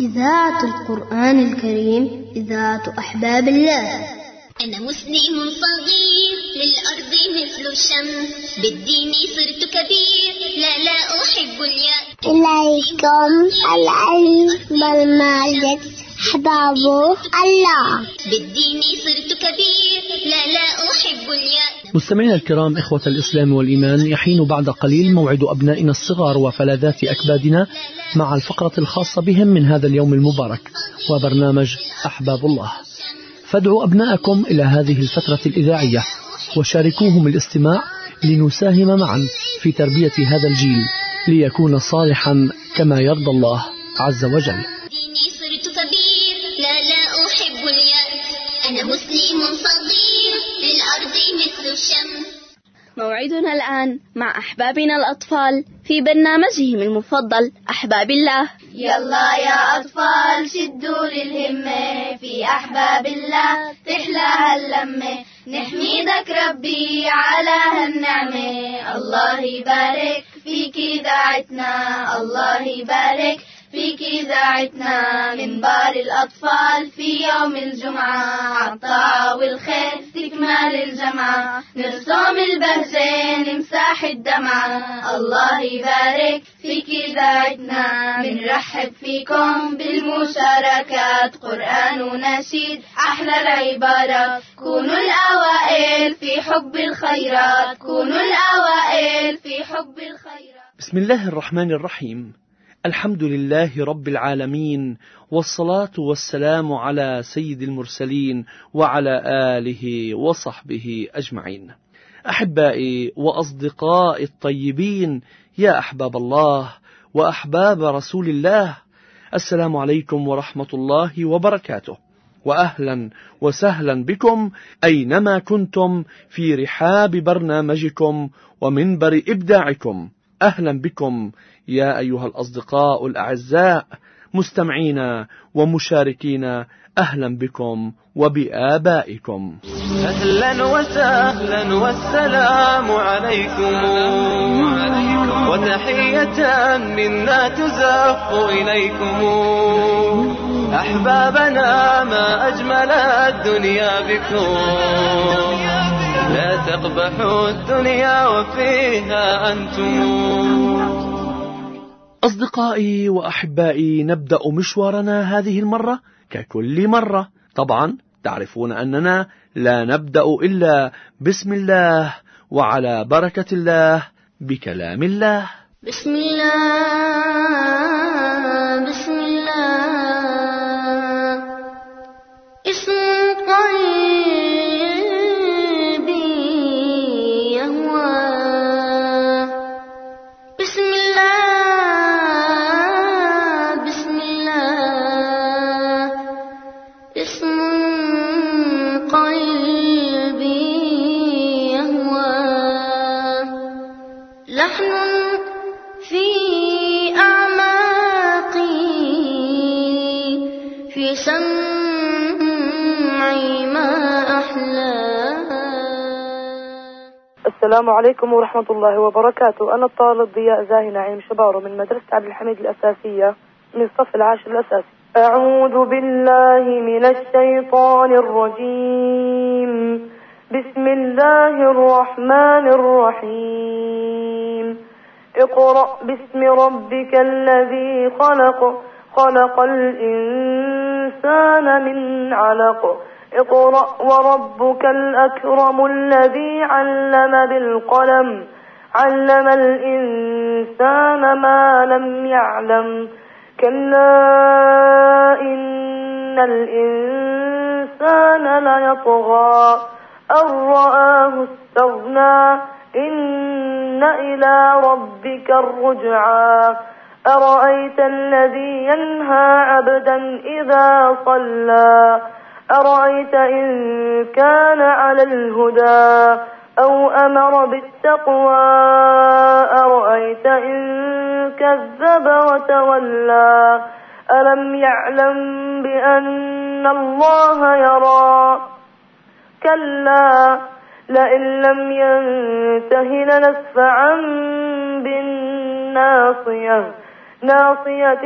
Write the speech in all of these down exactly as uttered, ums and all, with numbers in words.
إذاعة القرآن الكريم، إذاعة أحباب الله. أنا مسلم صغير للأرض مثل الشمس، بالدين صرت كبير لا لا أحب اليأس. إليكم العلم بالماجد أحباب الله، بالدين صرت كبير لا لا أحب اليأس. مستمعينا الكرام، إخوة الإسلام والإيمان، يحين بعد قليل موعد أبنائنا الصغار وفلذات أكبادنا مع الفقرة الخاصة بهم من هذا اليوم المبارك وبرنامج أحباب الله. فادعوا أبناءكم إلى هذه الفترة الإذاعية وشاركوهم الاستماع لنساهم معا في تربية هذا الجيل ليكون صالحا كما يرضى الله عز وجل. ديني صرت كبير لا لا أحب اليأس، أنا مسلم صغير للأرض مثل الشمس. موعدنا الآن مع أحبابنا الأطفال في برنامجهم المفضل أحباب الله. يلا يا أطفال شدوا للهمة، في أحباب الله تحلى هاللمة، نحمدك ربي على هالنعمة. الله يبارك فيك إذاعتنا، الله يبارك فيك إذاعتنا، منبر الأطفال في يوم الجمعة، عالطاعة والخير تكمل الجمعة، نرسم البهجة نمسح الدمعة. الله يبارك فيك إذاعتنا، منرحب فيكم بالمشاركات، قرآن ونشيد أحلى العبارات، كونوا الأوائل في حب الخيرات، كونوا الأوائل في حب الخيرات. بسم الله الرحمن الرحيم. الحمد لله رب العالمين، والصلاة والسلام على سيد المرسلين وعلى آله وصحبه أجمعين. أحبائي وأصدقائي الطيبين، يا أحباب الله وأحباب رسول الله، السلام عليكم ورحمة الله وبركاته، وأهلا وسهلا بكم أينما كنتم في رحاب برنامجكم ومنبر إبداعكم. أهلا بكم يا أيها الأصدقاء الأعزاء، مستمعين ومشاركين، أهلا بكم وبآبائكم. أهلا وسهلا والسلام عليكم، وتحية منا تزف إليكم. أحبابنا ما أجمل الدنيا بكم، لا تقبحوا الدنيا وفيها أنتم. أصدقائي وأحبائي، نبدأ مشوارنا هذه المرة ككل مرة. طبعا تعرفون أننا لا نبدأ إلا بسم الله وعلى بركة الله بكلام الله. بسم الله بسم الله اسم قلبي يهوى. بسم الله بسم الله اسم قلبي يهوى. لحن في أعماقي في سمعي ما أحلى. السلام عليكم ورحمة الله وبركاته. أنا الطالب ضياء زاهي نعيم شبارو من مدرسة عبد الحميد الأساسية من الصف العاشر الأساسي. أعوذ بالله من الشيطان الرجيم. بسم الله الرحمن الرحيم. اقرأ باسم ربك الذي خلق، خلق الإنسان من علق. اقرأ وربك الأكرم الذي علم بالقلم، علم الإنسان ما لم يعلم. كلا إن الإنسان ليطغى أن رآه استغنى، إن إلى ربك الرجعى. أرأيت الذي ينهى عبدا إذا صلى، أرأيت إن كان على الهدى أو أمر بالتقوى، أرأيت إن كذب وتولى. ألم يعلم بأن الله يرى، كلا لئن لم ينته لنسفعا بالناصية، ناصية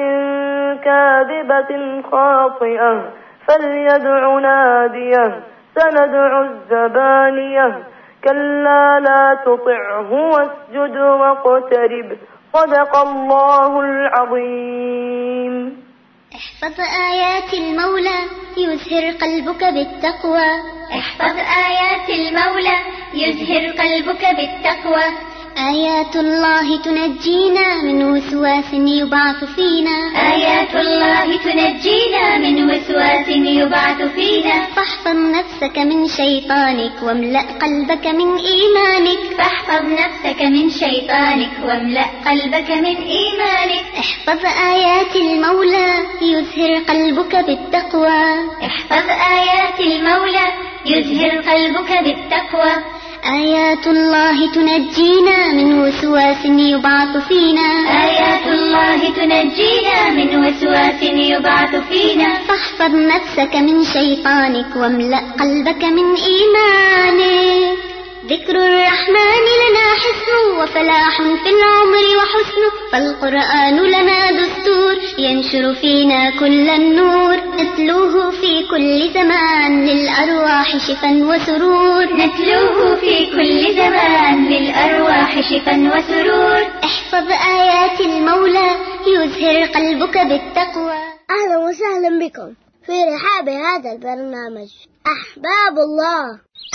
كاذبة خاطئة فليدع ناديه سندع الزبانية كلا لا تطعه واسجد واقترب صدق الله العظيم. احفظ آيات المولى يزهر قلبك بالتقوى. احفظ آيات المولى يزهر قلبك بالتقوى. آيات الله تنجينا من وسواس يبعث فينا. آيات الله تنجينا من وسواس يبعث فينا. فاحفظ نفسك من شيطانك واملأ قلبك من إيمانك. فاحفظ نفسك من شيطانك واملأ قلبك من إيمانك. احفظ آيات المولى يزهر قلبك بالتقوى. احفظ آيات المولى يزهر قلبك بالتقوى. آيات الله تنجينا من وسواس يبعث فينا. آيات الله تنجينا من وسواس يبعث فينا. فاحفظ نفسك من شيطانك واملأ قلبك من إيمانك. ذكر الرحمن لنا حسن وفلاح في العمر وحسن فالقرآن لنا دستور ينشر فينا كل النور. نتلوه في كل زمان للأرواح شفا وسرور. نتلوه في كل زمان للأرواح شفا وسرور. احفظ آيات المولى يزهر قلبك بالتقوى. أهلا وسهلا بكم في رحاب هذا البرنامج أحباب الله.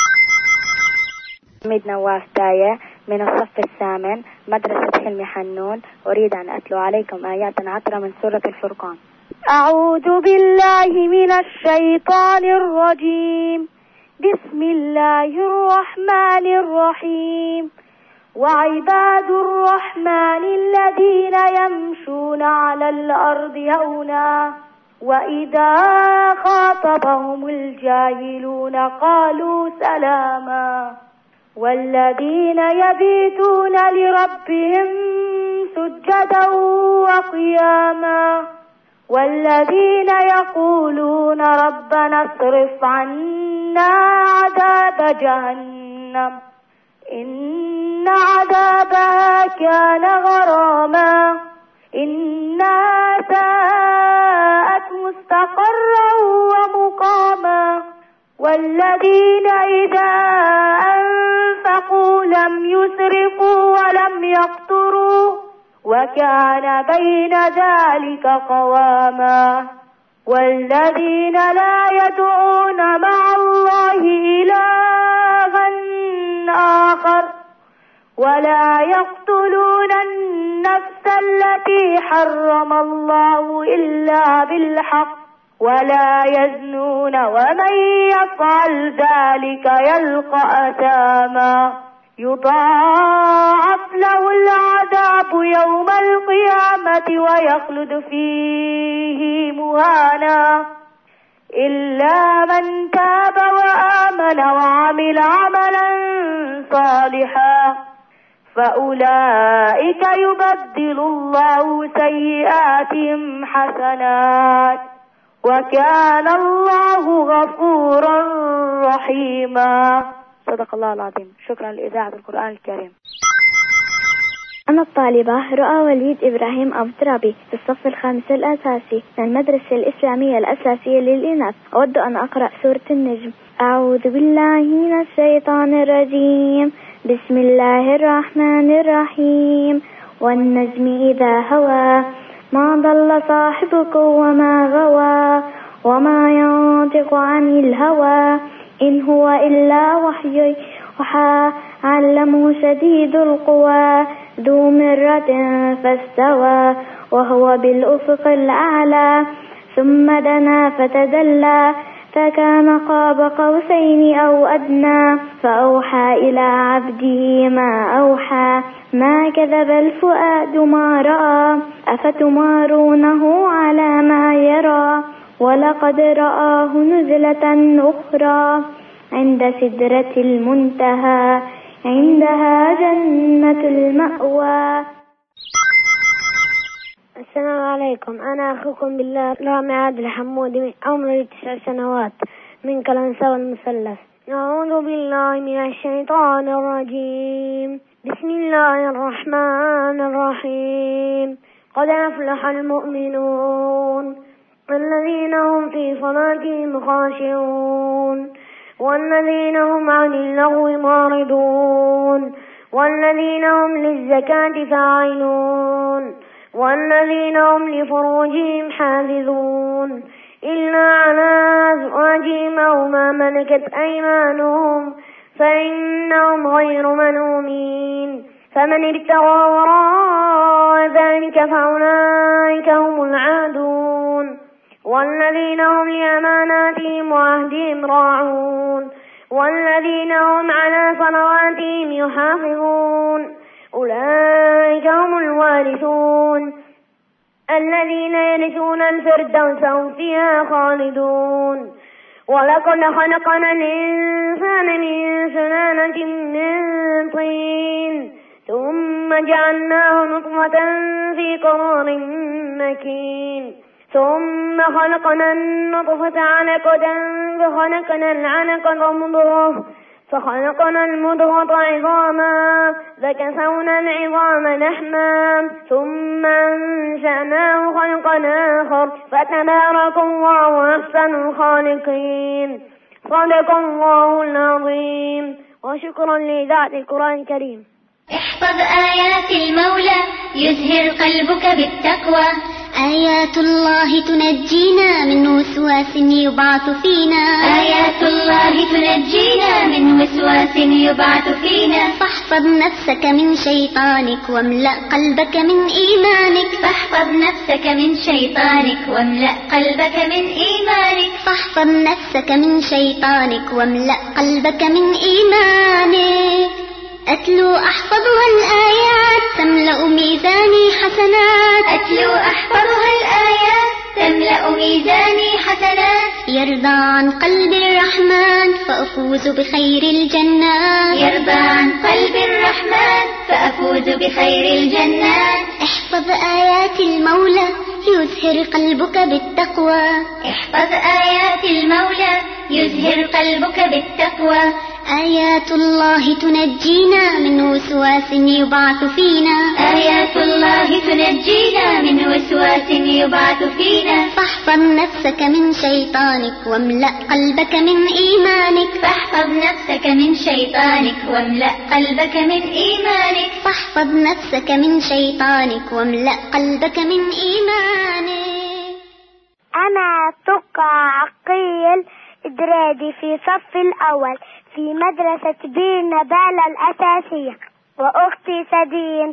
حميد نواف تاية من الصف الثامن مدرسة حلمي حنون. أريد أن أتلو عليكم آيات عطرة من سورة الفرقان. أعوذ بالله من الشيطان الرجيم. بسم الله الرحمن الرحيم. وعباد الرحمن الذين يمشون على الأرض هونا وإذا خاطبهم الجاهلون قالوا سلاما. والذين يبيتون لربهم سجدا وقياما. والذين يقولون ربنا اصرف عنا عذاب جهنم إن عذابها كان غراما إنها ساءت مستقرا ومقاما. والذين إذا أنفقوا لم يسرفوا ولم يقتروا وكان بين ذلك قواما. والذين لا يدعون مع الله إلها آخر ولا يقتلون النفس التي حرم الله إلا بالحق ولا يزنون ومن يفعل ذلك يلقى أثاما. يضاعف له العذاب يوم القيامة ويخلد فيه مهانا إلا من تاب وآمن وعمل عملا صالحا فأولئك يبدل الله سيئاتهم حسنات وكان الله غفورا رحيما. صدق الله العظيم. شكرا لإذاعة القرآن الكريم. أنا الطالبة رؤى وليد إبراهيم أبو ترابي في الصف الخامس الأساسي من المدرسة الإسلامية الأساسية للإناث. أود أن أقرأ سورة النجم. أعوذ بالله من الشيطان الرجيم. بسم الله الرحمن الرحيم. والنجم إذا هوى ما ضل صاحبكم وما غوى وما ينطق عن الهوى إن هو إلا وحي يوحى علمه شديد القوى ذو مرة فاستوى وهو بالأفق الأعلى ثم دنا فتدلى فكان قاب قوسين أو أدنى فأوحى إلى عبده ما أوحى ما كذب الفؤاد ما رأى أفتمارونه على ما يرى ولقد رآه نزلة أخرى عند سدرة المنتهى عندها جنة المأوى. السلام عليكم. أنا أخوكم بالله رامي عادل حمودي عمري تسع سنوات من كلنسا والمثلث. أعوذ بالله من الشيطان الرجيم. بسم الله الرحمن الرحيم. قد أفلح المؤمنون الذين هم في صلاتهم خاشعون والذين هم عن اللغو معرضون والذين هم للزكاة فاعلون والذين هم لفروجهم حافظون إلا على أزواجهم أو ما ملكت أيمانهم فإنهم غير ملومين فمن ابتغى وراء ذلك فأولئك هم العادون والذين هم لأماناتهم وعهدهم راعون والذين هم على صلواتهم يحافظون أولئك هم الوارثون الذين يرثون الفردوس هم فيها خالدون ولقد خلقنا الإنسان من سلالة من طين ثم جعلناه نطفة في قرار مكين ثم خلقنا النطفة علقة فخلقنا العلقة مضغة فخلقنا المضغة عظاما فكسونا العظام لحما ثم أنشأناه خلقا آخر فتبارك الله أحسن الخالقين. صدق الله العظيم. وشكرا لإذاعة القرآن الكريم. احفظ آيات المولى يزهر قلبك بالتقوى. آيات الله تنجينا من وسواس يبعث فينا. آيات الله تنجينا من وسواس يبعث فينا. فاحفظ نفسك من شيطانك واملأ قلبك من إيمانك. فاحفظ نفسك من شيطانك واملأ قلبك من إيمانك. فاحفظ نفسك من شيطانك واملأ قلبك من إيمانك. أتلو أحفظها الآيات تملأ ميزاني حسنات. أتلو أحفظها الآيات تملأ ميزاني حسنات. يرضى عن قلب الرحمن فأفوز بخير الجنات. يرضى عن قلب الرحمن فأفوز بخير الجنات. احفظ آيات المولى يزهر قلبك بالتقوى. احفظ آيات المولى يزهر قلبك بالتقوى. آيات الله تنجينا من وسواس يبعث فينا. آيات الله تنجينا من وسواس يبعث فينا. فاحفظ نفسك من شيطانك واملأ قلبك من إيمانك. فاحفظ نفسك من شيطانك واملأ قلبك من إيمانك. فاحفظ نفسك من شيطانك واملأ قلبك من إيمانك. أنا تقى عقيل إدرادي في صف الأول في مدرسة بير نبالة الأساسية، وأختي سدين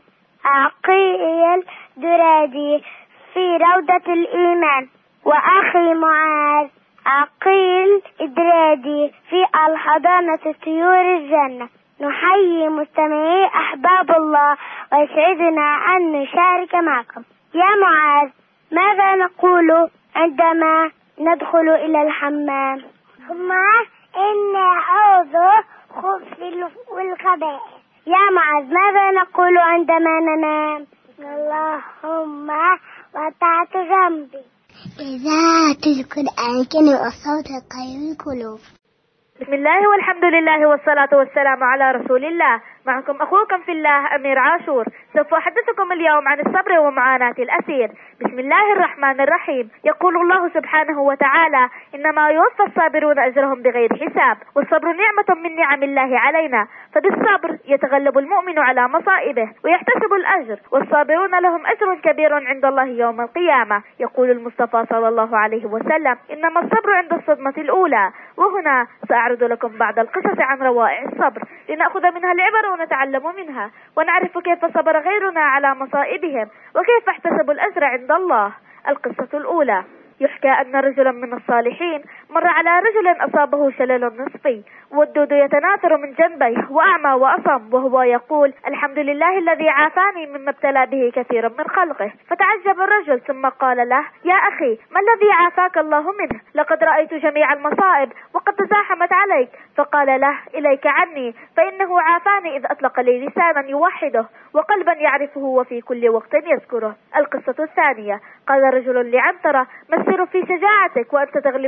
عقيل درادي في روضة الإيمان، وأخي معاذ عقيل إدرادي في الحضانة طيور الجنة. نحيي مستمعي أحباب الله ويسعدنا أن نشارك معكم. يا معاذ، ماذا نقول عندما ندخل إلى الحمام؟ ثم إن أعوذ خبث والخبائث. يا معاذ، ماذا نقول عندما ننام؟ اللهم وطعت ذنبي. إذاعة القرآن كان الصوت القيم القلوب. بسم الله والحمد لله والصلاة والسلام على رسول الله. معكم أخوكم في الله أمير عاشور. سوف أحدثكم اليوم عن الصبر ومعاناة الأسير. بسم الله الرحمن الرحيم. يقول الله سبحانه وتعالى: إنما يوفى الصابرون أجرهم بغير حساب. والصبر نعمة من نعم الله علينا، فبالصبر يتغلب المؤمن على مصائبه ويحتسب الأجر، والصابرون لهم أجر كبير عند الله يوم القيامة. يقول المصطفى صلى الله عليه وسلم: إنما الصبر عند الصدمة الأولى. وهنا سأعرض لكم بعض القصص عن روائع الصبر لنأخذ منها العبر ونتعلم منها، ونعرف كيف صبر غيرنا على مصائبهم وكيف احتسبوا الأجر عند الله. القصة الأولى: يحكى أن رجلا من الصالحين مر على رجل أصابه شلل نصفي، والدود يتناثر من جنبيه، وأعمى وأصم، وهو يقول: الحمد لله الذي عافاني مما ابتلى به كثيرا من خلقه. فتعجب الرجل ثم قال له: يا أخي، ما الذي عافاك الله منه؟ لقد رأيت جميع المصائب وقد تزاحمت عليك. فقال له: إليك عني، فإنه عافاني إذ أطلق لي لسانا يوحده وقلبا يعرفه وفي كل وقت يذكره. القصة الثانية: قال رجل لعنترة: مسر في شجاعتك وأنت تغلب الرجال.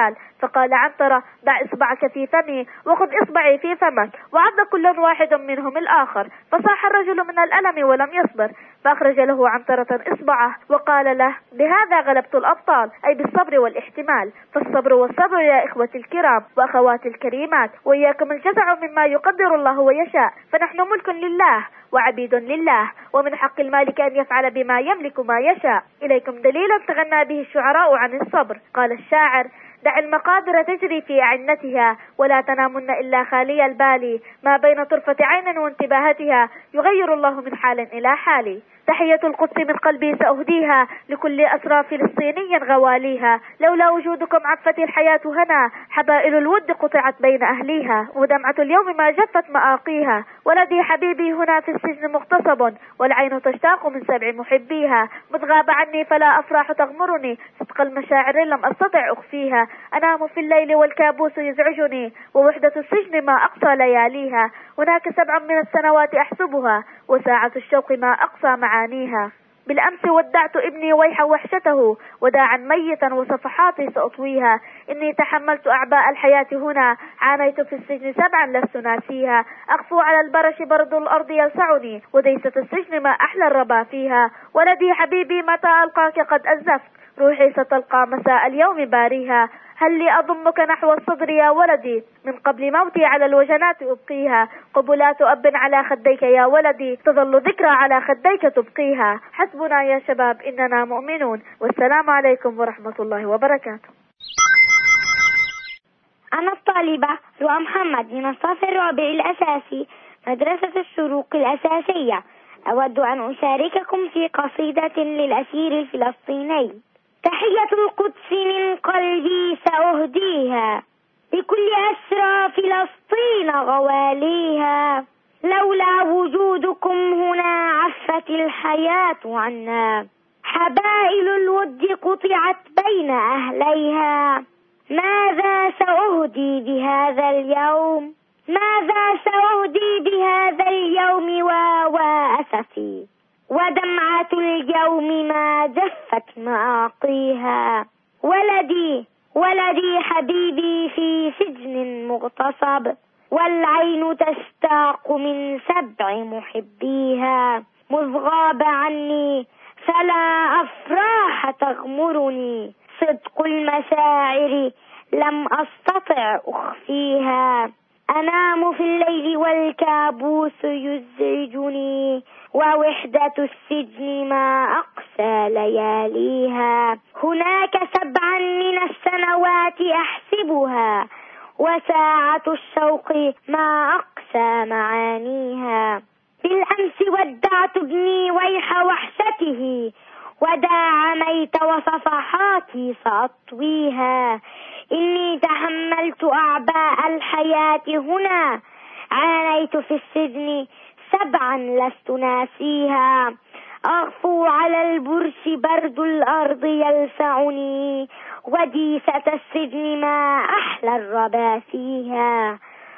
القتال، فقال عنترة: دع إصبعك في فمي وخذ إصبعي في فمك. وعض كل واحد منهم الآخر، فصاح الرجل من الألم ولم يصبر، فأخرج له عنترة إصبعه وقال له: بهذا غلبت الأبطال، أي بالصبر والاحتمال. فالصبر والصبر يا إخوتي الكرام وأخواتي الكريمات، وإياكم الجزع مما يقدر الله ويشاء، فنحن ملك لله وعبيد لله، ومن حق المالك أن يفعل بما يملك ما يشاء. إليكم دليلا تغنى به الشعراء عن الصبر. قال الشاعر: دع المقادر تجري في أعنتها، ولا تنامن إلا خالي البال، ما بين طرفة عين وانتباهتها يغير الله من حال إلى حال. تحية القدس من قلبي سأهديها لكل أسرى فلسطيني غواليها، لولا وجودكم عفت الحياة هنا، حبائل الود قطعت بين أهليها، ودمعة اليوم ما جفت مآقيها. ولدي حبيبي هنا في السجن مغتصب، والعين تشتاق من سبع محبيها، مذ غاب عني فلا أفراح تغمرني، صدق المشاعر لم أستطع أخفيها. أنام في الليل والكابوس يزعجني، ووحدة السجن ما أقصى لياليها. هناك سبع من السنوات أحسبها، وساعة الشوق ما أقصى معانيها. بالأمس ودعت ابني ويح وحشته، وداعا ميتا وصفحاتي سأطويها. إني تحملت أعباء الحياة هنا، عانيت في السجن سبعا لست ناسيها. أغفو على البرش برد الأرض يلسعني، وديسة السجن ما أحلى الربا فيها. ولدي حبيبي متى ألقاك قد أزفت، روحي ستلقى مساء اليوم باريها. هل لي أضمك نحو الصدر يا ولدي، من قبل موتي على الوجنات أبقيها. قبلات أب على خديك يا ولدي، تظل ذكرى على خديك تبقيها. حسبنا يا شباب إننا مؤمنون، والسلام عليكم ورحمة الله وبركاته. أنا الطالبة رؤى محمد من الصف الرابع الأساسي مدرسة الشروق الأساسية. أود أن أشارككم في قصيدة للأسير الفلسطيني. تحية القدس من قلبي سأهديها لكل أسرى فلسطين غواليها، لولا وجودكم هنا عفت الحياة عنا، حبائل الود قطعت بين أهليها. ماذا سأهدي بهذا اليوم، ماذا سأهدي بهذا اليوم وأسفي، ودمعة اليوم ما جفت مآقيها. ولدي ولدي حبيبي في سجن مغتصب، والعين تشتاق من سبع محبيها، مذ غاب عني فلا أفراح تغمرني، صدق المشاعر لم أستطع أخفيها. أنام في الليل والكابوس يزعجني، ووحدة السجن ما أقسى لياليها. هناك سبعا من السنوات أحسبها، وساعة الشوق ما أقسى معانيها. بالأمس ودعت ابني ويح وحشته، وداع ميت وصفحاتي سأطويها. إني تحملت أعباء الحياة هنا، عانيت في السجن سبعا لست ناسيها. أغفو على البرش برد الأرض يلسعني، وديسة السجن ما أحلى الربا فيها.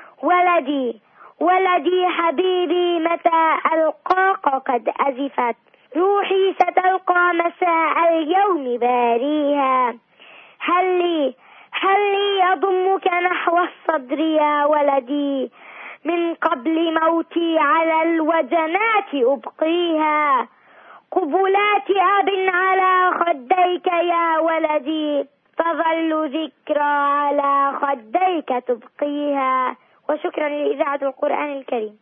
ولدي ولدي حبيبي متى ألقاك قد أزفت، روحي ستلقى مساء اليوم باريها. هل لي هل لي أضمك نحو الصدر يا ولدي، من قبل موتي على الوجنات أبقيها. قبلات أب على خديك يا ولدي، تظل ذكرى على خديك تبقيها. وشكرا لإذاعة القرآن الكريم.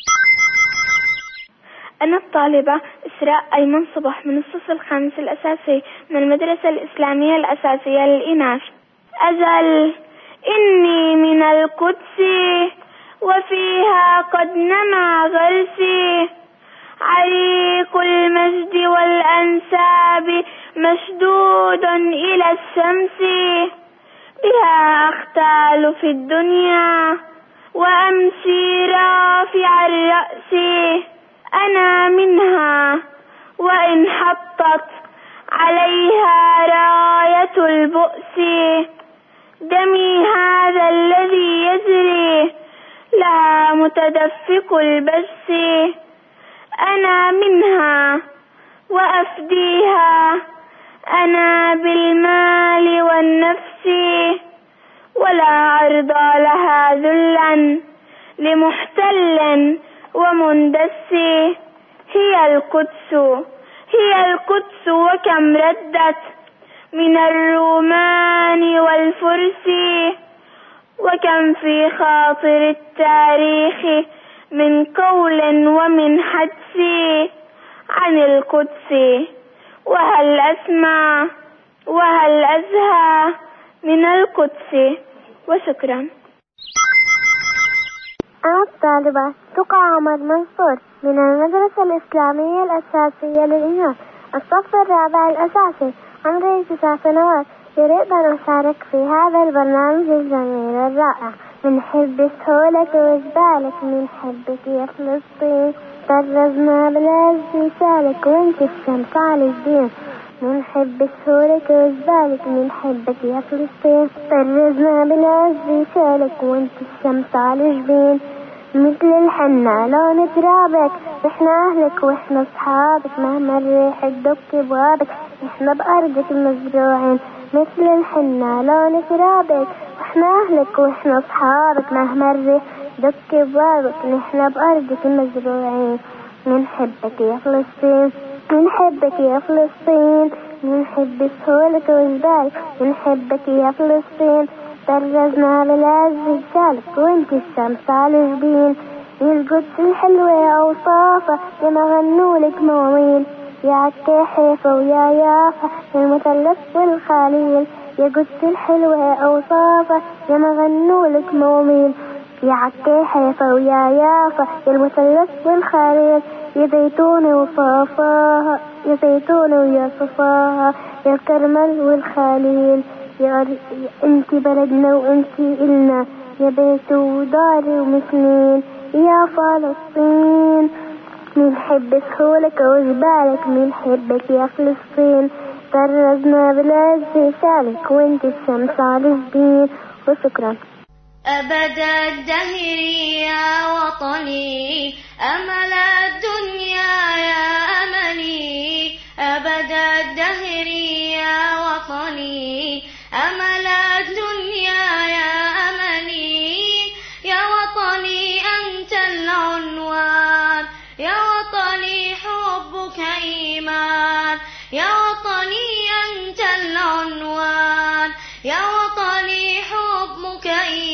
أنا الطالبة إسراء أيمن صبح من الصف الخامس الأساسي من المدرسة الإسلامية الأساسية للإناث. أزل إني من القدس، وفيها قد نمى غرسي، عريق المجد والأنساب مشدود إلى الشمس. بها أختال في الدنيا، وأمشي رافع الرأس. أنا منها وإن حطت عليها راية البؤس، دمي هذا الذي يجري لها متدفق البس. أنا منها وأفديها أنا بالمال والنفس، ولا أرضى لها ذلا لمحتل ومندس. هي القدس هي القدس وكم ردت من الرومان والفرس، وكم في خاطر التاريخ من قول ومن حدس عن القدس. وهل أسمع وهل أزهى من القدس. وشكرا. أنا الطالبة تقى عمر منصور من المدرسة الإسلامية الأساسية للإناث الصف الرابع الأساسي. عمري تسع سنوات. يريد أن أشارك في هذا البرنامج الجميل الرائع. من حب سهولك وجبالك، من حبك يا فلسطين، طرزنا بالعز سالك وانت الشمس على الدين. من حب سهولك وجبالك، من حبك يا فلسطين، طرزنا بالعز سالك وانت الشمس على الجبين. مثل الحنة لون ترابك، احنا اهلك واحنا اصحابك، مهما الريح تدق بوابك احنا بأرضك مزروعين. مثل الحنة لون ترابك، احنا اهلك واحنا اصحابك، مهما الريح دق بوابك نحن بأرضك مزروعين. من حبك يا فلسطين، من حبك يا فلسطين، من حب سهولك وجبالك، من حبك يا فلسطين، طرزنا بالعز جالك وانت الشمس على الجبين. يا القدس الحلوة أوصافة يا مغنولك مواويل، يا عكا حيفا ويا يافا يا المثلث والخليل. يا قدس الحلوة أوصافة يا مغنولك مواويل، يا عكا حيفا ويا يافا يا المثلث والخليل. يا زيتونة وصافاها يا زيتونة ويا صفاها يا الكرمل والخليل. يا انتي بلدنا وانتي إلنا، يا بيت وداري ومسنين يا فلسطين. من حب سهولك وجبالك، من حبك يا فلسطين، طرزنا بالعز شالك وانت الشمس على الجبين. وشكرا. أبد الدهر يا وطني، أمل الدنيا يا أملي. أبد الدهر يا وطني، أمل الدنيا يا أملي. يا وطني أنت العنوان، يا وطني حبك إيمان. يا وطني أنت العنوان، يا وطني حبك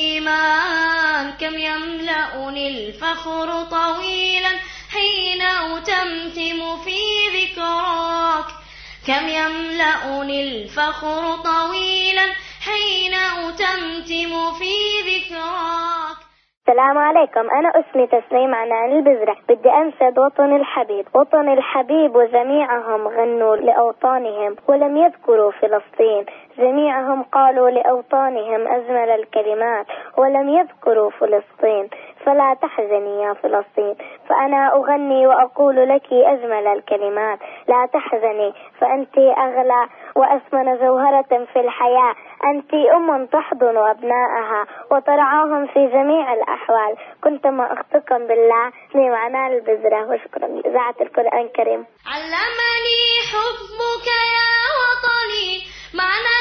إيمان. كم يملأني الفخر طويلا حين أتمتم في ذكراك، كم يملأني الفخر طويلا حين أتمتم في ذكراك. السلام عليكم، أنا اسمي تسليم عنان البزرة. بدي أنشد وطن الحبيب. وطن الحبيب وجميعهم غنوا لأوطانهم ولم يذكروا فلسطين. جميعهم قالوا لأوطانهم أجمل الكلمات ولم يذكروا فلسطين. فلا تحزني يا فلسطين، فأنا أغني وأقول لك أجمل الكلمات. لا تحزني فأنت أغلى وأثمن جوهرة في الحياة. أنت أم تحضن أبنائها وترعاهم في جميع الأحوال. كنتم أختكم بالله لمعنى البذرة. وشكرا لإذاعة القرآن الكريم. علمني حبك يا وطني معنى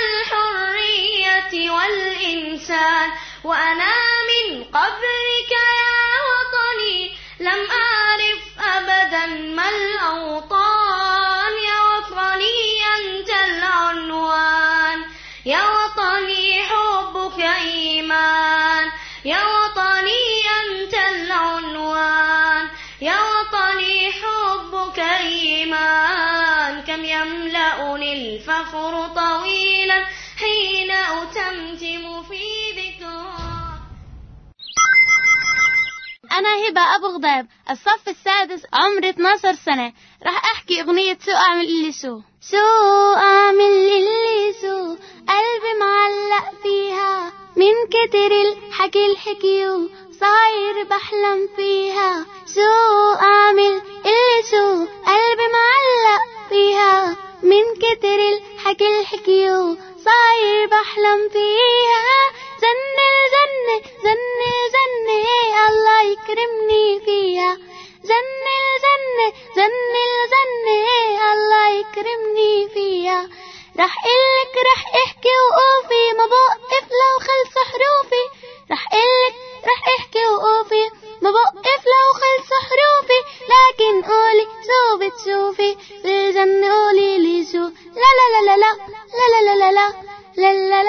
الحرية والإنسان، وأنا من قبلك يا وطني لم أعرف أبدا ما الأوطان. يا وطني أنت العنوان، يا وطني حبك إيمان. يا وطني أنت العنوان، يا وطني حبك إيمان. كم يملأني الفخر طويلا حين أتمتم في ذكراك. أنا هبة أبو غضيب، الصف السادس، عمري اثناشر سنة. راح أحكي أغنية سو أعمل اللي سو. سو أعمل اللي سو، قلبي معلق فيها من كتر الحكي الحكيو، صاير بحلم فيها. سو أعمل اللي سو، قلبي معلق فيها من كتر الحكي الحكيو، صاير بحلم فيها. زني زني زني زني الله يكرمني فيها. زني زني زني زني الله يكرمني فيها. رح إلك رح احكي وقوفي ما بوقف لو خلص حروف.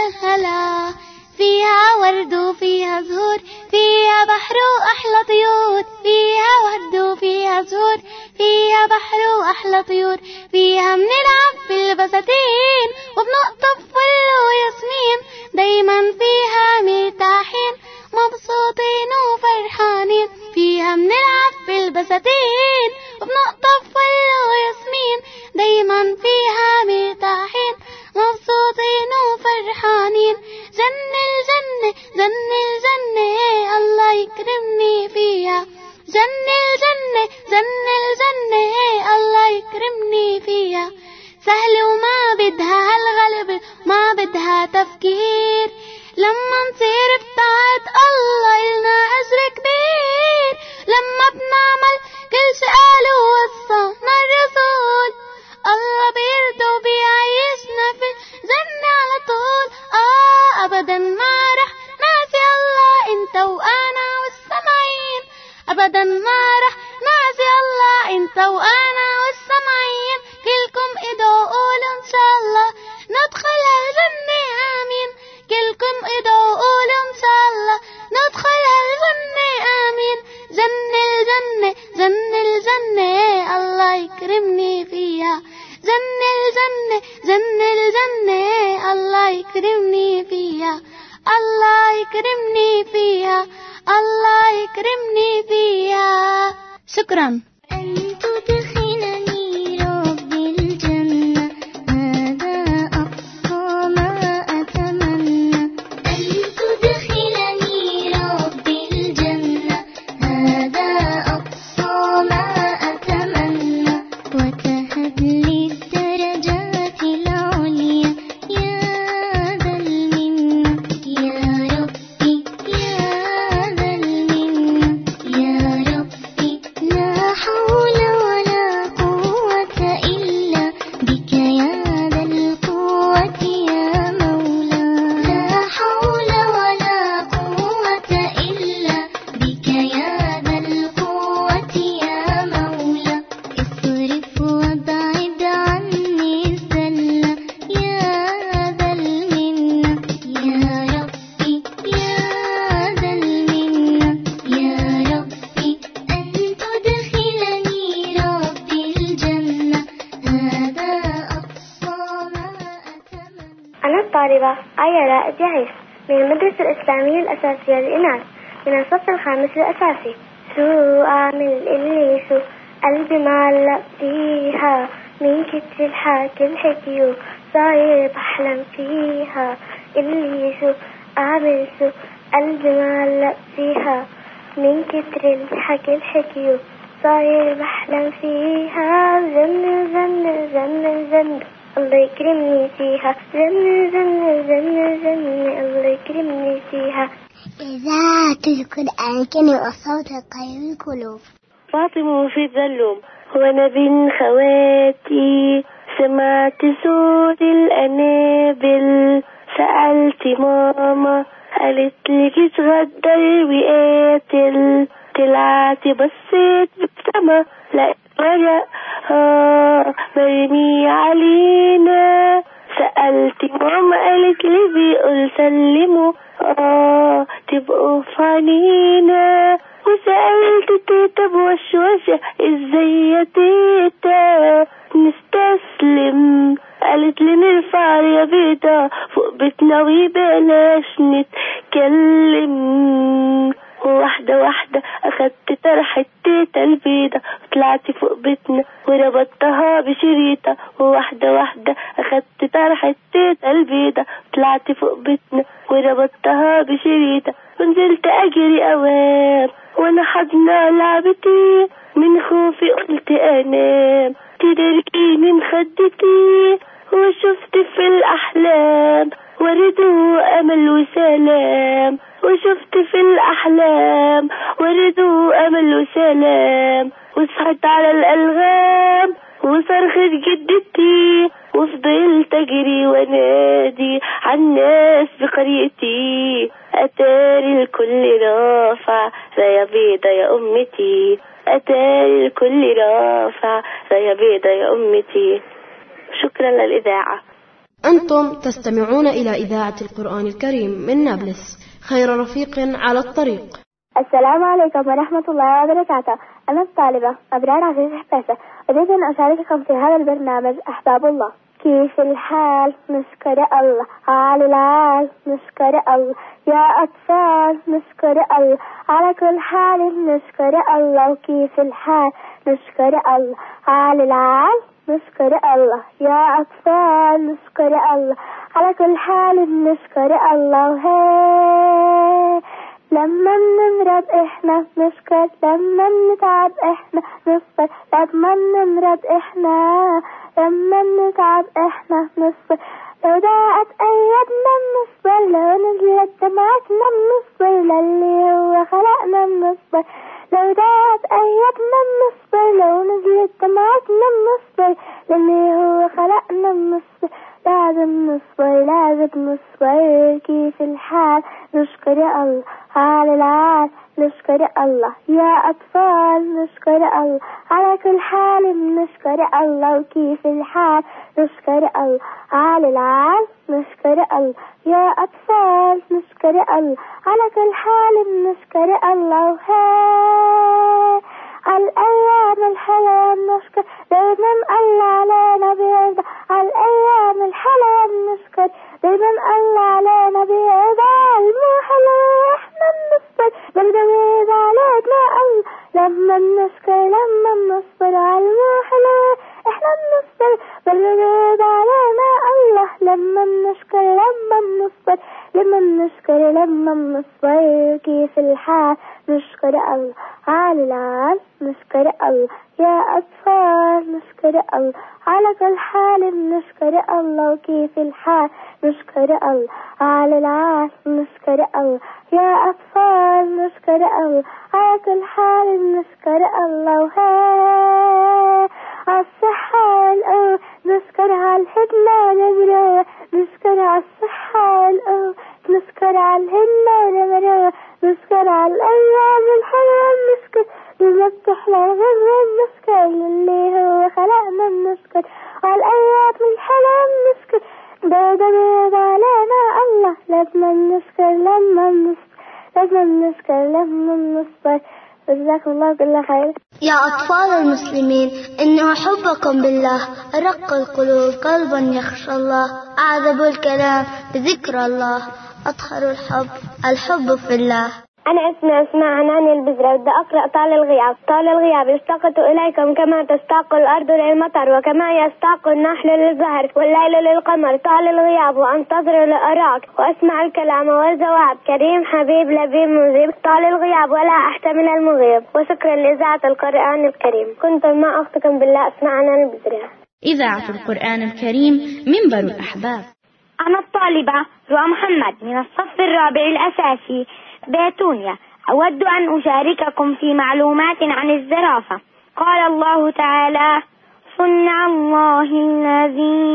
الهلا، فيها ورد وفيها زهور، فيها بحر وأحلى طيور، فيها ورد وفيها زهور، فيها بحر وأحلى طيور، فيها بنلعب بالبساتين وبنقطف فل وياسمين، دايما فيها مرتاحين مبسوطين وفرحانين، فيها بنلعب بالبساتين وبنقطف فل وياسمين، دايما فيها مرتاحين مبسوطين وفرحانين. جنة الجنة جنة الجنة الله يكرمني فيها، جنة الجنة جنة الجنة الله يكرمني فيها، سهل وما بدها هالغلب ما بدها تفكير، لما نصير بطاعة الله إلنا أجر كبير، لما بنعمل كل شي قاله ووصانا الرسول، الله بيرضى وبيعيشنا في الجنة على طول. آه أبدا ما رح ناسي الله انت وأنا والسمعين، أبدا ما رح ناسي الله انت وأنا والسمعين، كلكم ادعوا قولوا إن شاء الله ندخل الجنة آمين، كلكم ادعوا قولوا إن شاء الله ندخل الجنة آمين. جنة الجنة جنة الجنة الله يكرمني فيها، جنة الجنة جنة الجنة الله يكرمني فيها، الله يكرمني فيها، الله يكرمني فيها. شكرا. أن تدخلني ربي الجنة هذا أقصى ما أتمنى، أن تدخلني ربي الجنة هذا أقصى ما أتمنى، وتهب لي الدرجات العليا يا ذا المنة، يا ربي يا ذا المنة، يا ربي لا حول ولا قوة إلا بك يا ذا القوة يا مولا، لا حول ولا قوة إلا بك يا ذا القوة يا مولا، اصرف وابعد عني الذل يا ذا المنة، يا ربي يا ذا المنة، يا ربي أن تدخلني ربي الجنة هذا أقصى ما أتمنى. أنا الطالبة آية رائد يعيش من المدرسة الإسلامية الأساسية للإناث من الصف الخامس الأساسي. شو أعمل اللي شو قلبي معلق فيها، من كتر الحكي الحكي صاير بحلم فيها، اللي شو أعمل شو قلبي معلق فيها، من كتر الحكي الحكي صاير بحلم فيها، جنة جنة جنة جنة الله يكرمني فيها، جنة جنة جنة جنة الله يكرمني فيها. إذاعة القرآن كلمة صوت قيم القلوب. فاطمة في الظلوم وأنا بين خواتي، سمعت صوت الأنابل، سألت ماما قالت لي تغدر وقاتل، طلعت بصيت بالسما لقيت ورق آه مرمي علينا، سألت ماما قالت لي بيقول سلموا آه تبقوا فانينا، وسألت تيتا بوشوشة ازاي يا تيتا نستسلم، قالت لي نرفع يا بيضة فوق بيتنا وبلاش نتكلم، واحدة واحدة أخدت طرحة تيتا البيضة وطلعت فوق بيتنا وربطتها بشريطة، وواحدة واحدة أخدت طرحة تيتا البيضة وطلعت فوق بيتنا وربطتها بشريطة، ونزلت أجري أوام وأنا حضنة لعبتي، من خوفي قلت أنام تدركيني مخدتي، وشفت في الأحلام ورد وأمل وسلام، وشفت في الأحلام ورد وأمل وسلام، وصحت على الألغام وصرخت جدتي، وفضلت أجري ونادي عالناس بقريتي، أتاري الكل رافع راية بيضة يا أمتي، أتاري الكل رافع راية بيضة يا أمتي. شكرا للإذاعة. أنت أنتم تستمعون إلى إذاعة القرآن الكريم من نابلس، خير رفيق على الطريق. السلام عليكم ورحمة الله وبركاته. أنا الطالبة أبرار عزيز حباسة، أريد أن أشارككم في هذا البرنامج أحباب الله. كيف الحال؟ نشكر الله. على العال نشكر الله. يا أطفال نشكر الله. على كل حال نشكر الله. وكيف الحال؟ نشكر الله. على العال نشكر الله. يا أطفال نشكر الله. على كل حال نشكر الله. هي لما نمرض إحنا نشكر، لما نتعب إحنا نصبر، لما نمرض إحنا، لما نتعب إحنا نصبر. لو ضاعت أيامنا نصبر، لو نزلت دمعتنا نصبر، للي هو خلقنا نصبر. لو ضاعت أيامنا نصبر، لو نزلت دمعتنا نصبر، للي هو خلقنا نصبر. لازم نصبر، لازم نصبر. كيف الحال؟ نشكر الله. على العال نشكر الله. يا أطفال نشكر الله. على كل حال نشكر الله. وكيف الحال؟ نشكر الله. على العال نشكر الله. يا أطفال نشكر الله. على كل حال نشكر الله. هي على الأيام الحلوة نشكر، دايما الله علينا بيرضى. على الأيام الحلوة نشكر، دايما الله علينا بيرضى. المو حلو احنا نصبر، بالجميل علينا الله. لما نشكر لما نصبر، على المو حلو احنا نصبر، بالجميل علينا الله. لما نشكر لما نصبر، لما نشكر لما نصبر. كيف الحال؟ نشكر الله. على العال نشكر الله. يا أطفال نشكر الله. على كل حال نشكر الله. وكيف الحال؟ نشكر الله. على العال نشكر الله. يا أطفال نشكر الله. على كل حال نشكر الله. وهي الصحة والقوة نشكر على الهدنة ونمروة، نشكر على الصحة والقوة، نشكر على الهدنة ونمروة، نشكر على الأيام الحلوة نشكر، لما بتحلى الغرة نشكر، للي هو خلقنا نشكر. على الأيام الحلوة نشكر، بيضا بيضا علينا الله. لما نشكر لما نصبر، لما نشكر لما نصبر. جزاكم الله كل خير. يا أطفال المسلمين، إن أحبكم بالله أرق القلوب قلبا يخشى الله، أعذب الكلام بذكر الله، أطهر الحب الحب في الله. أنا اسمي أسماء عنان البزرة، بدي أقرأ طال الغياب. طال الغياب اشتقت إليكم كما تشتاق الأرض للمطر، وكما يشتاق النحل للزهر والليل للقمر. طال الغياب وأنتظر لأراك وأسمع الكلام والجواب. كريم حبيب لبيب مجيب. طال الغياب ولا أحتمل المغيب. وشكرا لإذاعة القرآن الكريم. كنتم مع أختكم بالله أسماء عنان البزرة. إذاعة القرآن الكريم منبر الأحباب. أنا الطالبة رؤى محمد من الصف الرابع الأساسي بيتونيا. أود أن أشارككم في معلومات عن الزرافة. قال الله تعالى: صنع الله الذي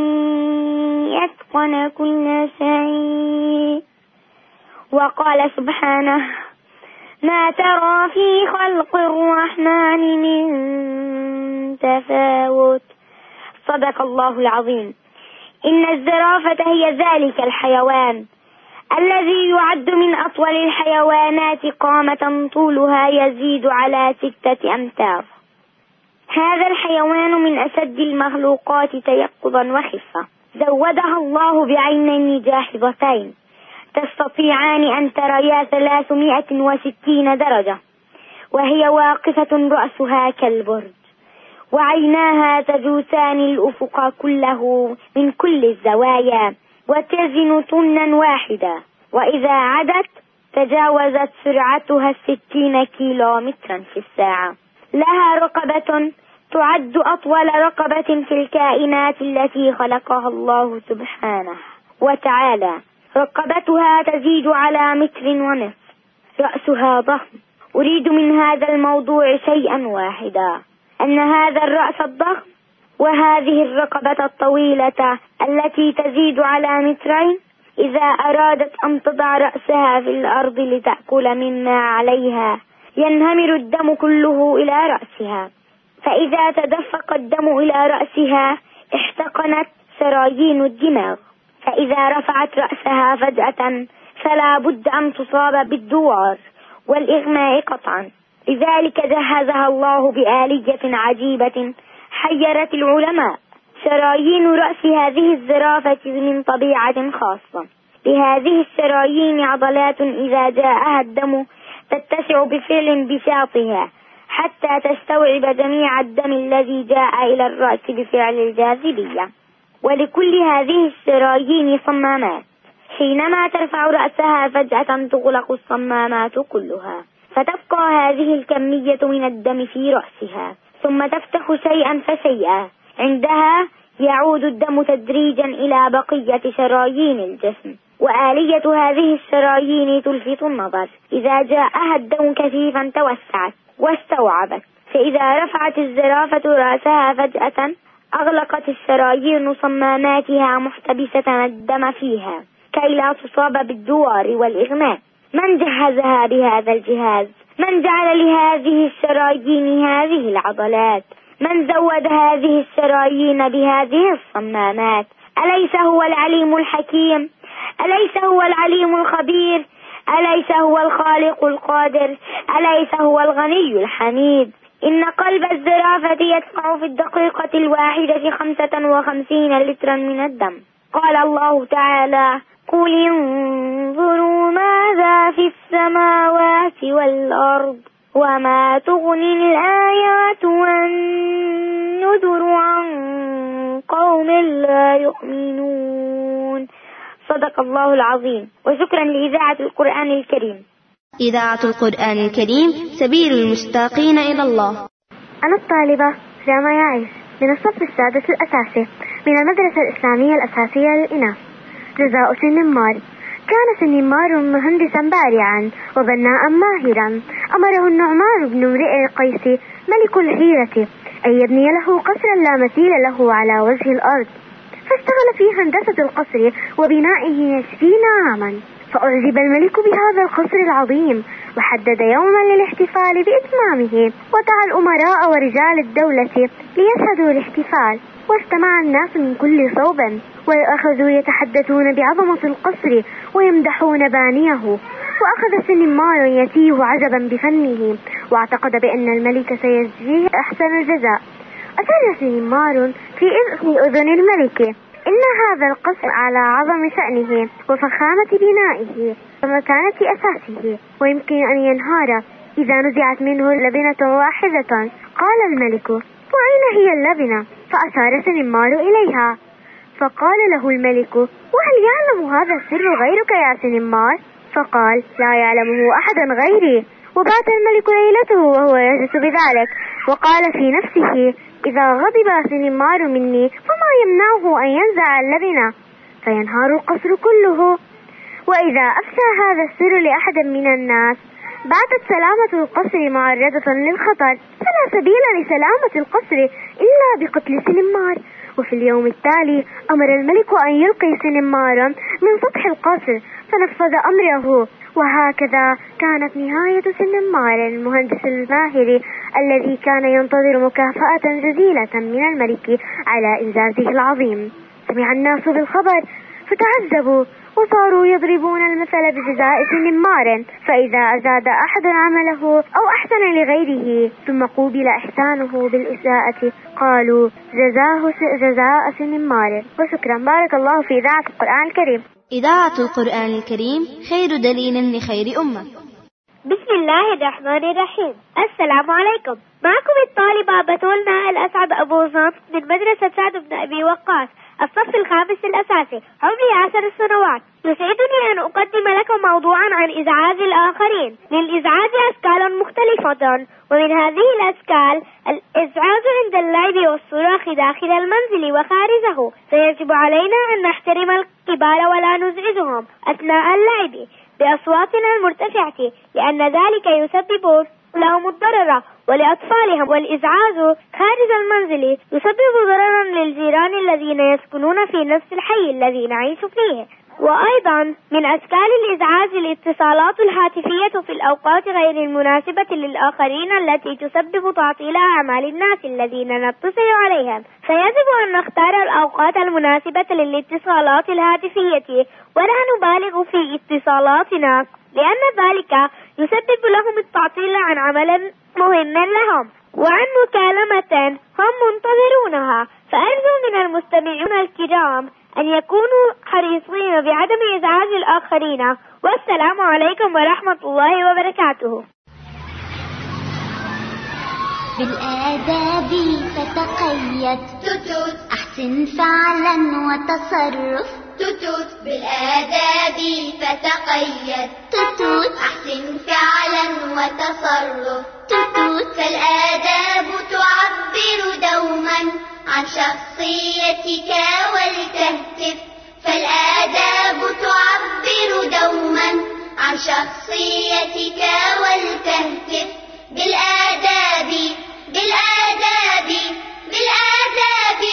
أتقن كل شيء. وقال سبحانه: ما ترى في خلق الرحمن من تفاوت. صدق الله العظيم. إن الزرافة هي ذلك الحيوان الذي يعد من أطول الحيوانات قامة، طولها يزيد على ستة أمتار. هذا الحيوان من أشد المخلوقات تيقظا وخفة. زودها الله بعينين جاحظتين تستطيعان أن تريا ثلاثمائة وستين درجة، وهي واقفة رأسها كالبرج، وعيناها تجوسان الأفق كله من كل الزوايا، وتزن طنا واحدا، وإذا عدت تجاوزت سرعتها الستين كيلومترا في الساعة. لها رقبة تعد أطول رقبة في الكائنات التي خلقها الله سبحانه وتعالى. رقبتها تزيد على متر ونصف. رأسها ضخم. أريد من هذا الموضوع شيئا واحدا، أن هذا الرأس الضخم وهذه الرقبة الطويلة التي تزيد على مترين، إذا أرادت أن تضع رأسها في الأرض لتأكل مما عليها ينهمر الدم كله إلى رأسها، فإذا تدفق الدم إلى رأسها احتقنت شرايين الدماغ، فإذا رفعت رأسها فجأة فلا بد أن تصاب بالدوار والإغماء قطعا. لذلك جهزها الله بآلية عجيبة حيرت العلماء. شرايين رأس هذه الزرافة من طبيعة خاصة. لهذه الشرايين عضلات إذا جاءها الدم تتسع بفعل بساطها حتى تستوعب جميع الدم الذي جاء إلى الرأس بفعل الجاذبية. ولكل هذه الشرايين صمامات، حينما ترفع رأسها فجأة تغلق الصمامات كلها، فتبقى هذه الكمية من الدم في رأسها، ثم تفتح شيئا فشيئا. عندها يعود الدم تدريجا إلى بقية شرايين الجسم. وآلية هذه الشرايين تلفت النظر. إذا جاءها الدم كثيفا توسعت واستوعبت، فإذا رفعت الزرافة رأسها فجأة أغلقت الشرايين صماماتها محتبسة الدم فيها كي لا تصاب بالدوار والإغماء. من جهزها بهذا الجهاز؟ من جعل لهذه الشرايين هذه العضلات؟ من زود هذه الشرايين بهذه الصمامات؟ أليس هو العليم الحكيم؟ أليس هو العليم الخبير؟ أليس هو الخالق القادر؟ أليس هو الغني الحميد؟ إن قلب الزرافة يدفع في الدقيقة الواحدة خمسة وخمسين لترا من الدم. قال الله تعالى: قل انظروا ماذا في السماوات والأرض وما تغني الآيات والنذر عن قوم لا يؤمنون. صدق الله العظيم. وشكرا لإذاعة القرآن الكريم. إذاعة القرآن الكريم سبيل المشتاقين إلى الله. أنا الطالبة راما يعيش من الصف السادس الأساسي من المدرسة الإسلامية الأساسية للإناث. جزاء سنمار. كان سنمار مهندسا بارعا وبناء ماهرا. أمره النعمان بن امرئ القيس ملك الحيرة أن يبني له قصرا لا مثيل له على وجه الأرض، فاشتغل في هندسة القصر وبنائه عشرين عاما. فأعجب الملك بهذا القصر العظيم وحدد يوما للاحتفال بإتمامه، ودعا الأمراء ورجال الدولة ليشهدوا الاحتفال. واجتمع الناس من كل صوب وأخذوا يتحدثون بعظمة القصر ويمدحون بانيه. وأخذ سنمار يتيه عجبا بفنه واعتقد بأن الملك سيجزيه أحسن الجزاء. أشار سنمار في أذن الملك إن هذا القصر على عظم شأنه وفخامة بنائه ومكانة أساسه ويمكن أن ينهار إذا نزعت منه لبنة واحدة. قال الملك: وأين هي اللبنة؟ فأشار سنمار إليها. فقال له الملك: وهل يعلم هذا السر غيرك يا سنمار؟ فقال: لا يعلمه أحد غيري. وبات الملك ليلته وهو يجلس بذلك، وقال في نفسه: إذا غضب سنمار مني فما يمنعه أن ينزع اللبنة فينهار القصر كله. وإذا أفشى هذا السر لأحد من الناس باتت سلامة القصر معرضة للخطر، فلا سبيل لسلامة القصر إلا بقتل سنمار. وفي اليوم التالي أمر الملك أن يلقي سنمارا من سطح القصر، فنفذ أمره. وهكذا كانت نهاية سنمار المهندس الماهر الذي كان ينتظر مكافأة جزيلة من الملك على إنجازه العظيم. سمع الناس بالخبر فتعجبوا وصاروا يضربون المثل بجزاء سنمار، فإذا أجاد أحد عمله أو أحسن لغيره ثم قوبل إحسانه بالإساءة قالوا جزاه جزاء سنمار. وشكرا. بارك الله في إذاعة القرآن الكريم. إذاعة القرآن الكريم خير دليل لخير أمة. بسم الله الرحمن الرحيم. السلام عليكم. معكم الطالبة بتولنا الأسعد أبو زنط من مدرسة سعد بن أبي وقاص الصف الخامس الأساسي. عمري عشر سنوات. يسعدني أن أقدم لكم موضوعا عن إزعاج الآخرين. للإزعاج أشكال مختلفة، ومن هذه الأشكال الإزعاج عند اللعب والصراخ داخل المنزل وخارجه، فيجب علينا أن نحترم الكبار ولا نزعجهم أثناء اللعب بأصواتنا المرتفعة، لأن ذلك يسبب لهم الضرر ولأطفالهم. والإزعاج خارج المنزل يسبب ضررا للجيران الذين يسكنون في نفس الحي الذي نعيش فيه، وأيضا من أشكال الإزعاج الاتصالات الهاتفية في الأوقات غير المناسبة للآخرين التي تسبب تعطيل أعمال الناس الذين نتصل عليهم، فيجب أن نختار الأوقات المناسبة للاتصالات الهاتفية ولا نبالغ في اتصالاتنا، لأن ذلك يسبب لهم التعطيل عن عمل مهم لهم وعن مكالمة هم منتظرونها. فأرجو من المستمعين الكرام أن يكونوا حريصين بعدم إزعاج الآخرين، والسلام عليكم ورحمة الله وبركاته. بالآداب فتقيد توتوت، أحسن فعلا وتصرف توتوت. بالآداب فتقيد توتوت، أحسن فعلا وتصرف توتوت. فالآداب تعبر دوما عن شخصيتك ولتهتف، فالآداب تعبر دوما عن شخصيتك ولتهتف. بالآداب بالآداب بالآداب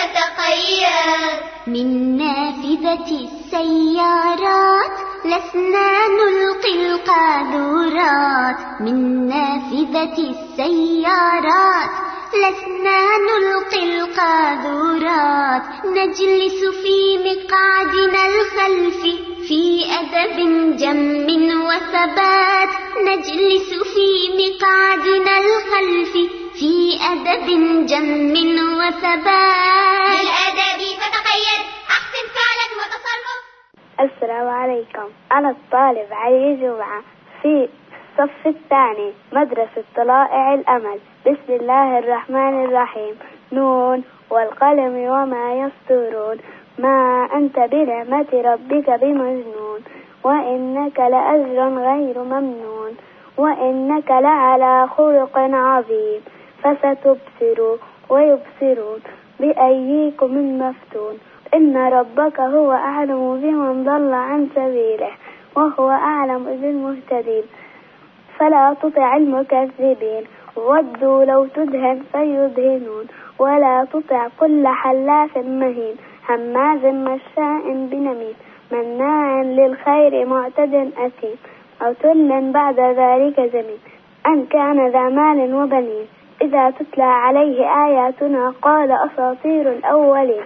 فتقيد. من نافذة السيارات لسنا نلقي القاذورات، من نافذة السيارات لسنا نلقي القاذورات. نجلس في مقعدنا الخلفي في أدب جم وثبات، نجلس في مقعدنا الخلفي في أدب جم وثبات. بالآداب فتقيد، أحسن فعلا وتصرف. السلام عليكم، أنا الطالب علي جمعة في الصف الثاني مدرسة طلائع الأمل. بسم الله الرحمن الرحيم. نون والقلم وما يسطرون، ما أنت بنعمة ربك بمجنون، وإنك لأجر غير ممنون، وإنك لعلى خلق عظيم. فستبصر ويبصرون بأيكم المفتون، إن ربك هو أعلم بمن ضل عن سبيله وهو أعلم بالمهتدين. فلا تطع المكذبين، ودوا لو تدهن فيدهنون، ولا تطع كل حلاف مهين، هماز مشاء بنميم، مناع للخير معتد أثيم، عتل بعد ذلك زمين، أن كان ذا مال وبنين. إذا تتلى عليه آياتنا قال أساطير الأولين،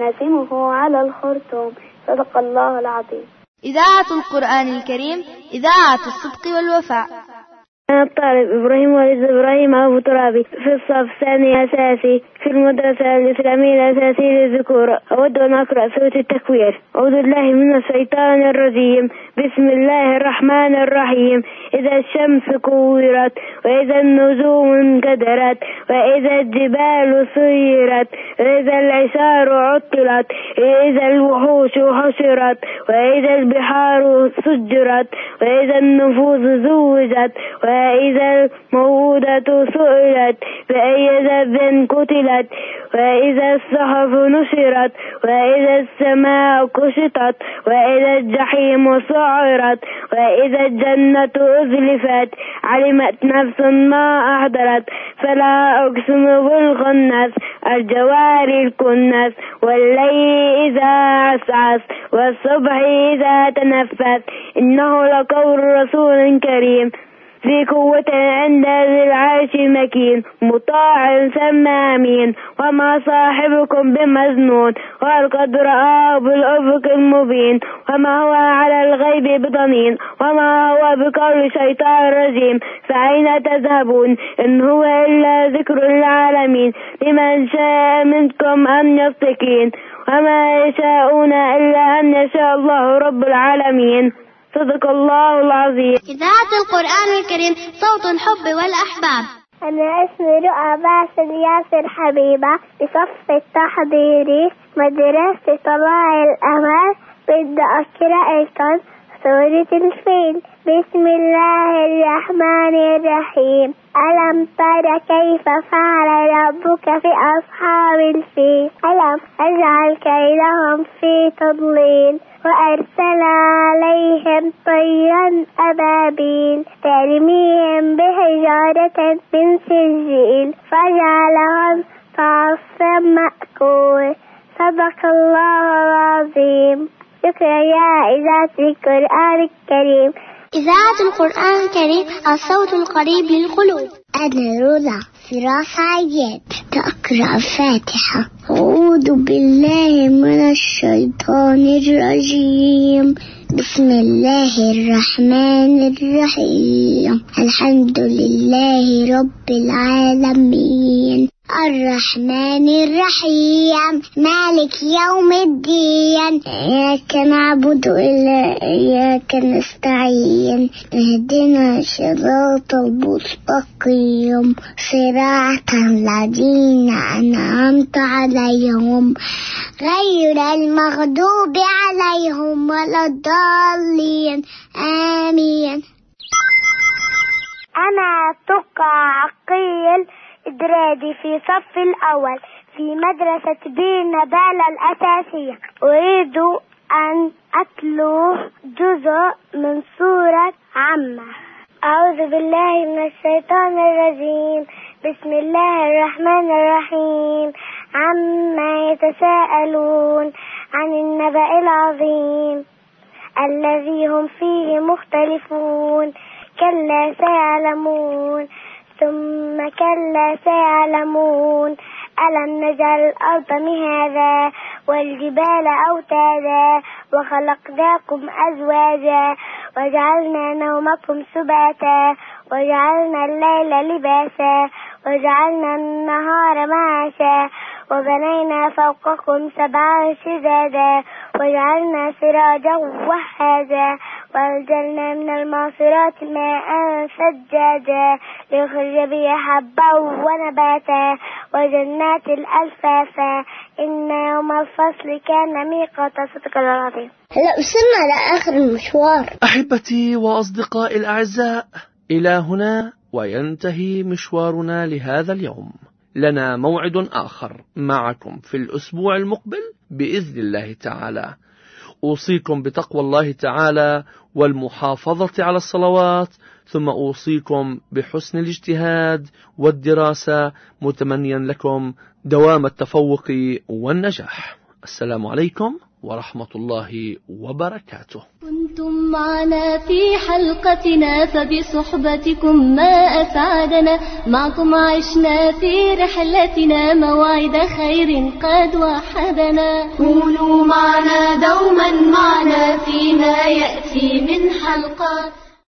سنسمه على الخرطوم. صدق الله العظيم. إذاعة القرآن الكريم، إذاعة الصدق والوفاء. أنا الطالب إبراهيم وليد إبراهيم أبو ترابي في الصف الثاني أساسي في المدرسة الإسلامية الأساسية للذكور. أود أن أقرأ سورة التكوير. أعوذ بالله من الشيطان الرجيم. بسم الله الرحمن الرحيم. إذا الشمس كورت، وإذا النجوم انكدرت، وإذا الجبال سيرت، وإذا العشار عطلت، وإذا الوحوش حشرت، وإذا البحار سجرت، وإذا النفوس زوجت، وإذا الموءودة سئلت بأي ذنب قتلت، وإذا الصحف نشرت، وإذا السماء كشطت، وإذا الجحيم سعرت، وإذا الجنة أزلفت، علمت نفس ما أحضرت. فلا أقسم بالخنس، الجوار الكنس، والليل إذا عسعس، والصبح إذا تنفس، إنه لقول رسول كريم ذي قوة عند ذي العرش مكين، مطاع ثم أمين، وما صاحبكم بمجنون، ولقد رآه بالأفق المبين، وما هو على الغيب بضنين، وما هو بقول شيطان رجيم. فأين تذهبون؟ إن هو إلا ذكر للعالمين، لمن شاء منكم أن يستقيم، وما يشاءون إلا أن يشاء الله رب العالمين. صدق الله العظيم. إذاعة القرآن الكريم، صوت الحب والأحباب. أنا اسمي رؤى باسل ياسر حبيبة بصف التحضيري مدرسة طلائع الأمل. بدي أقرأ لكم سورة الفيل. بسم الله الرحمن الرحيم. ألم تر كيف فعل ربك في أصحاب الفيل؟ ألم أجعل كيدهم في تضليل، وأرسل عليهم طيرا أبابيل ترميهم بحجارة من سجيل فجعلهم كعصف مأكول. صدق الله العظيم. شكرا يا إذاعة القرآن الكريم. إذاعة القرآن الكريم الصوت القريب للقلوب. أنا رولا فراس عياد تقرأ الفاتحة. أعوذ بالله من الشيطان الرجيم. بسم الله الرحمن الرحيم. الحمد لله رب العالمين الرحمن الرحيم مالك يوم الدين. إياك نعبد وإياك نستعين. اهدنا الصراط المستقيم صراط الذين أنعمت عليهم غير المغضوب عليهم ولا الضالين آمين. أنا تقى عقيل إدرادي في صف الأول في مدرسة بير نبالة الأساسية. أريد أن أتلو جزء من سورة عامة. أعوذ بالله من الشيطان الرجيم. بسم الله الرحمن الرحيم. عما يتساءلون عن النبأ العظيم الذي هم فيه مختلفون. كلا سيعلمون ثم كلا سيعلمون. ألم نجعل الأرض مهادا والجبال أوتادا وخلقناكم أزواجا وجعلنا نومكم سباتا وجعلنا الليل لباسا وجعلنا النهار معاشا وبنينا فوقكم سبعا شدادا وجعلنا سراجا وهاجا وأنزلنا من المعصرات ماء ثجاجا ليخرج به حبا ونباتا وجنات الألفافا. إن يوم الفصل كان ميقاتا. صدق الله العظيم. هلا وصلنا لآخر المشوار. أحبتي وأصدقائي الأعزاء، إلى هنا وينتهي مشوارنا لهذا اليوم. لنا موعد آخر معكم في الأسبوع المقبل بإذن الله تعالى. أوصيكم بتقوى الله تعالى والمحافظة على الصلوات، ثم أوصيكم بحسن الاجتهاد والدراسة، متمنيا لكم دوام التفوق والنجاح. السلام عليكم ورحمة الله وبركاته. كنتم معنا في حلقتنا فبصحبتكم ما أسعدنا. معكم عشنا في رحلتنا موعد خير قد وحدنا. كونوا معنا دوما معنا فيما يأتي من حلقات.